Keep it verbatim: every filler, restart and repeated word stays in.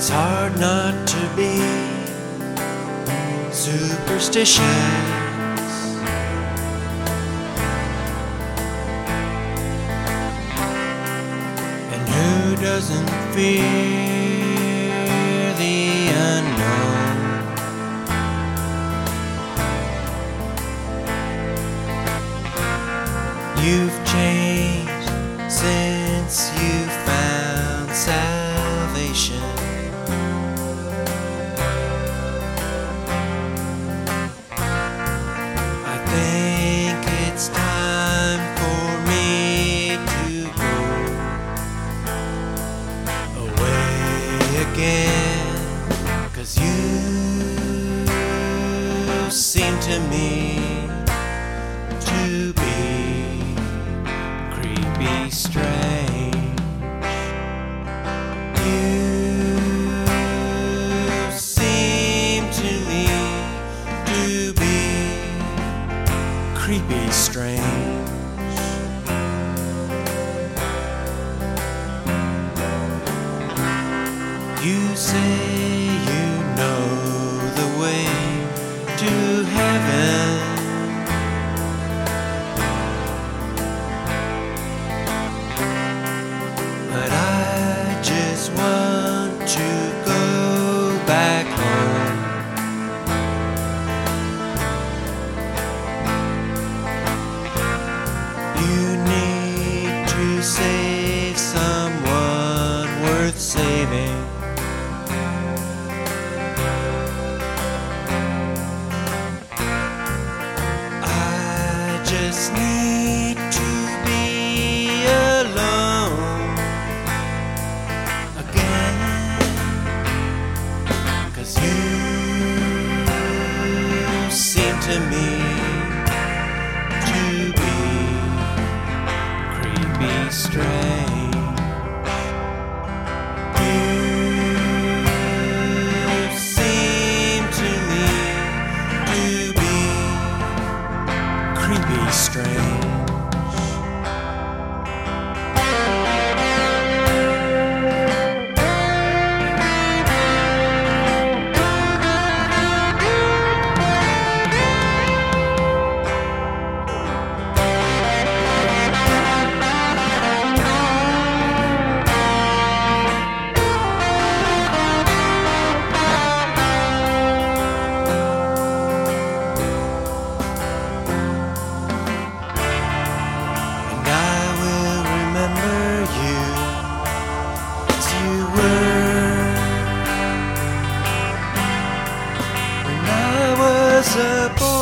It's hard not to be superstitious. And who doesn't fear the unknown? You've changed since you found salvation. I think it's time for me to go away again, 'cause you seem to me to be creepy strange. You seem to me to be creepy strange. You say you know the way to heaven, but I just want to go back home. You need to save someone worth saving. I just need to be alone again, 'cause you seem to me to be creepy strange. You seem to me to be creepy strange. And I will remember you as you were when I was a boy.